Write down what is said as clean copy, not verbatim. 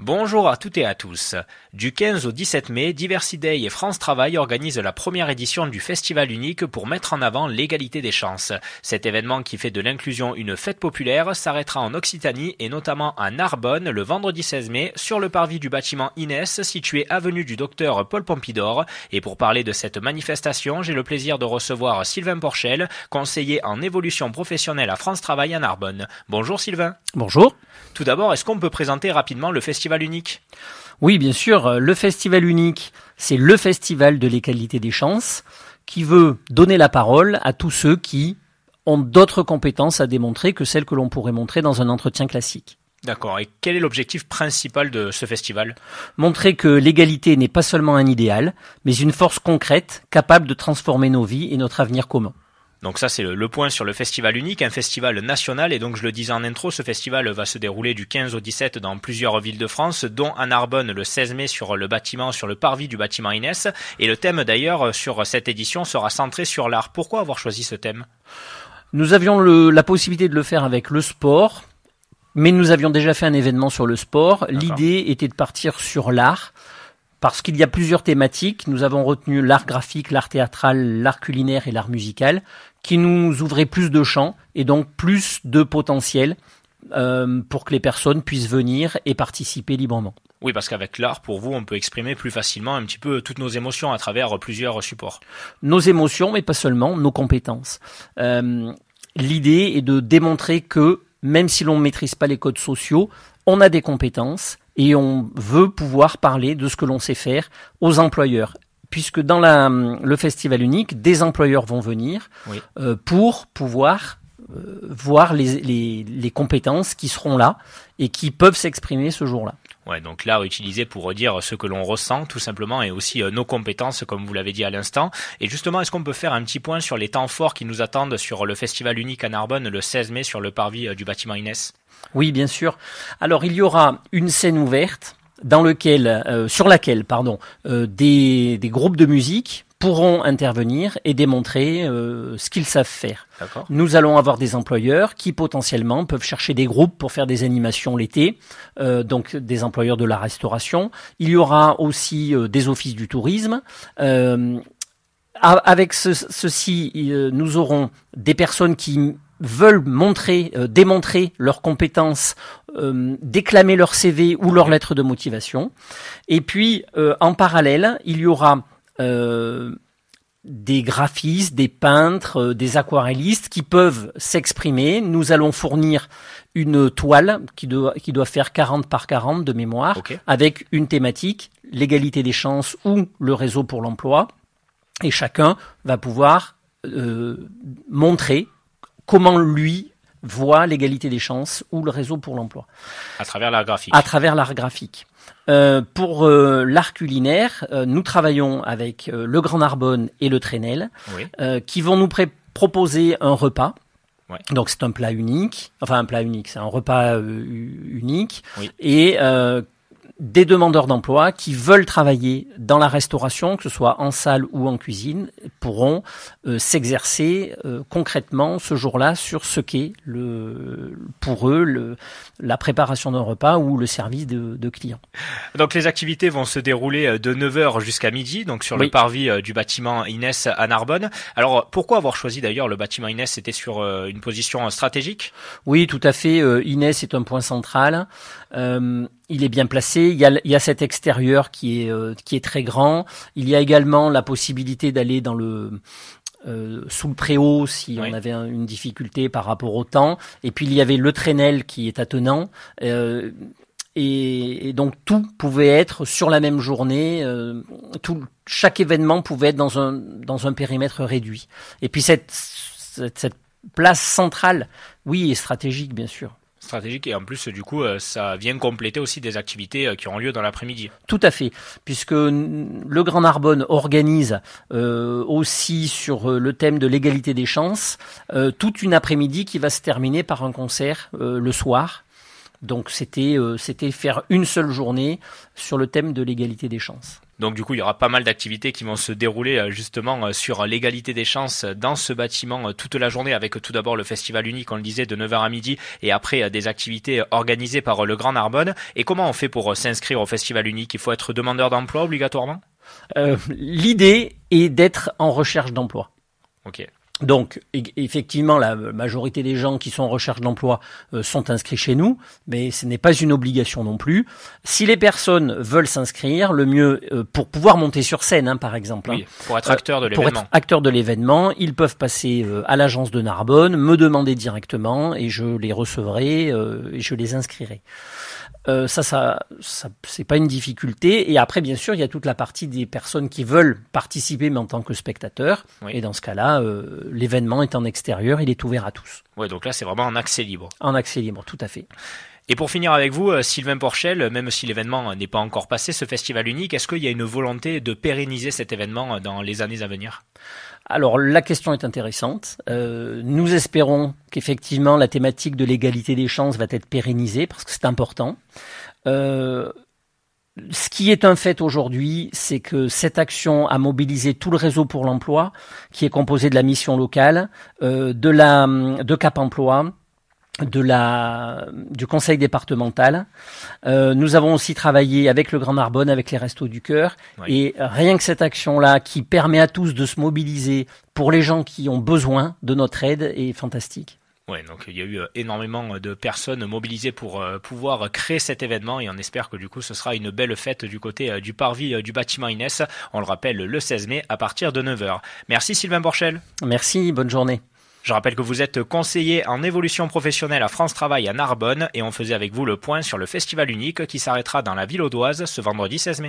Bonjour à toutes et à tous. Du 15 au 17 mai, Diversiday et France Travail organisent la première édition du Festival unique pour mettre en avant l'égalité des chances. Cet événement qui fait de l'inclusion une fête populaire s'arrêtera en Occitanie et notamment à Narbonne le vendredi 16 mai sur le parvis du bâtiment Inès situé avenue du Docteur Paul Pompidor. Et pour parler de cette manifestation, j'ai le plaisir de recevoir Sylvain Porchel, conseiller en évolution professionnelle à France Travail à Narbonne. Bonjour Sylvain. Bonjour. Tout d'abord, est-ce qu'on peut présenter rapidement le Festival unique ? Oui, bien sûr. Le Festival unique, c'est le festival de l'égalité des chances qui veut donner la parole à tous ceux qui ont d'autres compétences à démontrer que celles que l'on pourrait montrer dans un entretien classique. D'accord. Et quel est l'objectif principal de ce festival ? Montrer que l'égalité n'est pas seulement un idéal, mais une force concrète capable de transformer nos vies et notre avenir commun. Donc ça, c'est le point sur le festival unique, un festival national. Et donc, je le disais en intro, ce festival va se dérouler du 15 au 17 dans plusieurs villes de France, dont à Narbonne le 16 mai sur le parvis du bâtiment Inès. Et le thème, d'ailleurs, sur cette édition sera centré sur l'art. Pourquoi avoir choisi ce thème ? Nous avions la possibilité de le faire avec le sport, mais nous avions déjà fait un événement sur le sport. D'accord. L'idée était de partir sur l'art. Parce qu'il y a plusieurs thématiques, nous avons retenu l'art graphique, l'art théâtral, l'art culinaire et l'art musical, qui nous ouvraient plus de champs et donc plus de potentiel pour que les personnes puissent venir et participer librement. Oui, parce qu'avec l'art, pour vous, on peut exprimer plus facilement un petit peu toutes nos émotions à travers plusieurs supports. Nos émotions, mais pas seulement, nos compétences. L'idée est de démontrer que, même si l'on ne maîtrise pas les codes sociaux, on a des compétences et on veut pouvoir parler de ce que l'on sait faire aux employeurs. Puisque dans le festival unique, des employeurs vont venir oui. Pour pouvoir voir les compétences qui seront là et qui peuvent s'exprimer ce jour-là. Ouais, donc l'art utilisé pour dire ce que l'on ressent tout simplement et aussi nos compétences comme vous l'avez dit à l'instant. Et justement, est-ce qu'on peut faire un petit point sur les temps forts qui nous attendent sur le festival unique à Narbonne le 16 mai sur le parvis du bâtiment Inès ? Oui, bien sûr. Alors, il y aura une scène ouverte sur laquelle des groupes de musique pourront intervenir et démontrer ce qu'ils savent faire. D'accord. Nous allons avoir des employeurs qui potentiellement peuvent chercher des groupes pour faire des animations l'été, donc des employeurs de la restauration. Il y aura aussi des offices du tourisme. Avec ceci, nous auront des personnes qui veulent démontrer leurs compétences, déclamer leur CV ou leur lettre de motivation. Et puis, en parallèle, il y aura des graphistes, des peintres, des aquarellistes qui peuvent s'exprimer. Nous allons fournir une toile qui doit faire 40 par 40 de mémoire, okay. Avec une thématique, l'égalité des chances ou le réseau pour l'emploi. Et chacun va pouvoir montrer comment lui voit l'égalité des chances ou le réseau pour l'emploi. À travers l'art graphique. À travers l'art graphique. Pour l'art culinaire, nous travaillons avec le Grand Narbonne et le Trenel, oui. Qui vont nous proposer un repas. Ouais. Donc c'est un plat unique, c'est un repas unique, oui. Et des demandeurs d'emploi qui veulent travailler dans la restauration, que ce soit en salle ou en cuisine, pourront s'exercer concrètement ce jour-là sur ce qu'est pour eux la préparation d'un repas ou le service de clients. Donc les activités vont se dérouler de 9h jusqu'à midi, donc sur le parvis du bâtiment Inès à Narbonne. Alors pourquoi avoir choisi d'ailleurs le bâtiment Inès ? C'était sur une position stratégique ? Oui, tout à fait. Inès est un point central. Il est bien placé. Il y a cet extérieur qui est très grand. Il y a également la possibilité d'aller dans sous le préau si on avait une difficulté par rapport au temps. Et puis il y avait le Trenel qui est attenant. Et donc tout pouvait être sur la même journée. Chaque événement pouvait être dans un périmètre réduit. Et puis cette place centrale, oui, est stratégique bien sûr. Stratégique et en plus du coup ça vient compléter aussi des activités qui auront lieu dans l'après-midi. Tout à fait, puisque le Grand Narbonne organise aussi sur le thème de l'égalité des chances toute une après-midi qui va se terminer par un concert le soir. Donc c'était faire une seule journée sur le thème de l'égalité des chances. Donc du coup, il y aura pas mal d'activités qui vont se dérouler justement sur l'égalité des chances dans ce bâtiment toute la journée, avec tout d'abord le festival unique, on le disait, de 9h à midi, et après des activités organisées par le Grand Narbonne. Et comment on fait pour s'inscrire au festival unique? Il faut être demandeur d'emploi obligatoirement? L'idée est d'être en recherche d'emploi. Ok. Donc, effectivement, la majorité des gens qui sont en recherche d'emploi sont inscrits chez nous, mais ce n'est pas une obligation non plus. Si les personnes veulent s'inscrire, le mieux, pour pouvoir monter sur scène, par exemple, oui, pour être acteur de l'événement. Pour être acteur de l'événement, ils peuvent passer à l'agence de Narbonne, me demander directement, et je les recevrai et je les inscrirai. Ça, c'est pas une difficulté. Et après, bien sûr, il y a toute la partie des personnes qui veulent participer, mais en tant que spectateurs. Oui. Et dans ce cas-là, l'événement est en extérieur, il est ouvert à tous. Ouais, donc là, c'est vraiment en accès libre. En accès libre, tout à fait. Et pour finir avec vous, Sylvain Porchel, même si l'événement n'est pas encore passé, ce festival unique, est-ce qu'il y a une volonté de pérenniser cet événement dans les années à venir? Alors, la question est intéressante. Nous espérons qu'effectivement, la thématique de l'égalité des chances va être pérennisée parce que c'est important. Ce qui est un fait aujourd'hui, c'est que cette action a mobilisé tout le réseau pour l'emploi, qui est composé de la mission locale, de Cap Emploi, du conseil départemental. Nous avons aussi travaillé avec le Grand Narbonne, avec les Restos du Cœur. Oui. Et rien que cette action-là, qui permet à tous de se mobiliser pour les gens qui ont besoin de notre aide, est fantastique. Ouais, donc il y a eu énormément de personnes mobilisées pour pouvoir créer cet événement et on espère que du coup ce sera une belle fête du côté du parvis du bâtiment Inès. On le rappelle, le 16 mai à partir de 9h. Merci Sylvain Porchel. Merci, bonne journée. Je rappelle que vous êtes conseiller en évolution professionnelle à France Travail à Narbonne et on faisait avec vous le point sur le festival unique qui s'arrêtera dans la ville audoise ce vendredi 16 mai.